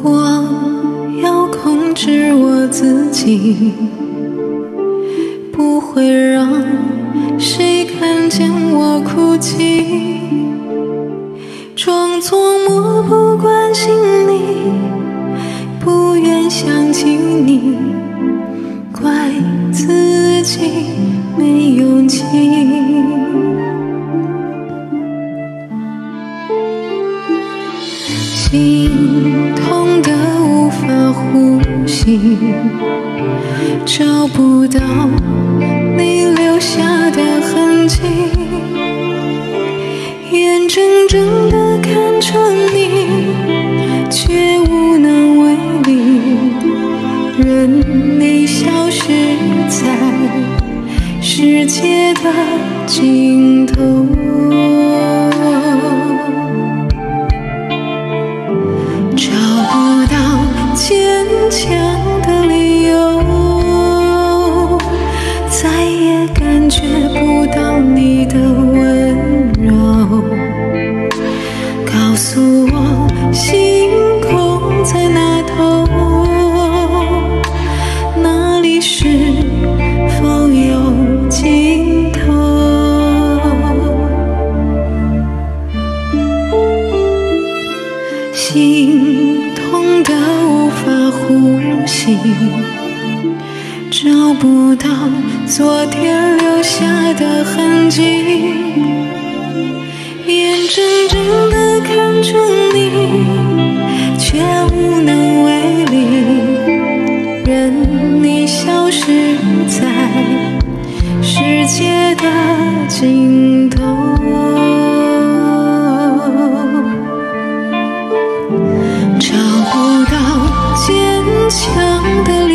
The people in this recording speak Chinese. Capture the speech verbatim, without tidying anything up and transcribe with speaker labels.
Speaker 1: 我要控制我自己，不会让谁看见我哭泣，装作漠不关心你，不愿想起你，怪自己没勇气。心痛得无法呼吸，找不到你留下的痕迹，眼睁睁地看着你，却无能为力，任你消失在世界的尽头。找不到坚强的理由，再也感觉不到你的温柔。告诉我，星空在那头，那里是否有尽头？心痛得无法呼吸，找不到昨天留下的痕迹，眼睁睁地看着你，却无能为力，任你消失在世界的尽头。找不到坚强的理